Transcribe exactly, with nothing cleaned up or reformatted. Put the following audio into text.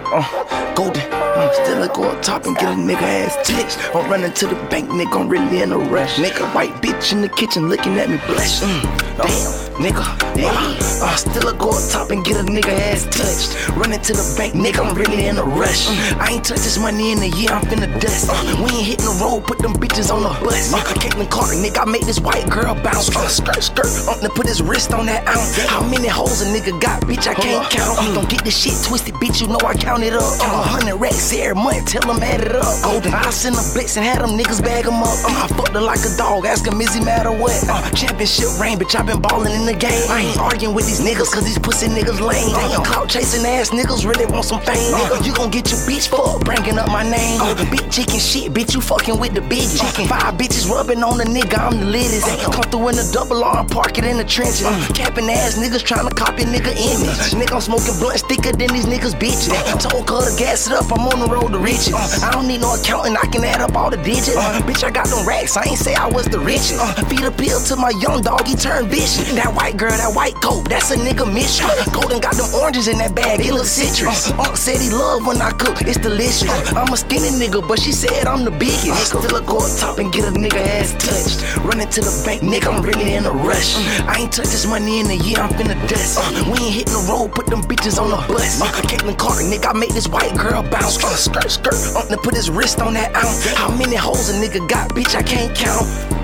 Uh, golden. Uh, still I go up top and get a nigga ass touched. I'm running to the bank, nigga. I'm really in a rush. Nigga, white bitch in the kitchen looking at me blush. Mm, damn, nigga. Uh, uh, still I go up top and get a nigga ass touched. Running to the bank, nigga. I'm really in a rush. Mm, I ain't touched this money in a year. I'm finna dust. Uh, we ain't hitting the road, put them bitches on the bus. Uh, Caitlyn Carter, nigga. I made this white girl bounce. Uh, skirt, skirt. Uh, to put his wrist on that ounce. How many hoes a nigga got, bitch? I can't count. Uh, don't get this shit twisted, bitch. You know I count it up. Uh, hundred racks every month. Tell them add it up. Golden. I send a blitz and had them niggas bag them up. Uh, I fucked her like a dog. Ask him, is he mad or what? Uh, championship reign, bitch. I been ballin' in the game. I ain't arguing with these niggas, cause these pussy niggas lame. Uh, clout chasing ass niggas really want some fame. Uh, you gon' get your bitch fucked, bringing up my name. Uh, big chicken shit, bitch. You fucking with the big chicken. Five bitches rubbing on the nigga, I'm the littest. Come through in the double R and park it in the trenches. Uh, capping ass niggas tryna copy nigga image. Nigga, I'm smoking blunt thicker than these niggas bitches. Told her to gas it up, I'm on the road to riches. I don't need no accountant, I can add up all the digits. Uh, bitch, I got them racks, I ain't say I was the richest. Uh, feed a pill to my young dog, he turned vicious. That white girl, that white coat, that's a nigga mission. Uh, Golden got them oranges in that bag, it look citrus. Uh, Unc said he love when I cook, it's delicious. Uh, I'm a skinny nigga, but she said I'm the biggest. Uh, still I go up top and get a nigga ass touched. Running to the bank, nigga, I'm really in a rush. Uh, I ain't touched this money in a year, I'm finna dust. Uh, we ain't hitting the road, put them bitches on the bus. Uh, Caitlyn Carter, nigga, I made this white girl bounce. Uh, skirt, skirt, uh, to put his wrist on that ounce. How many hoes a nigga got, bitch, I can't count.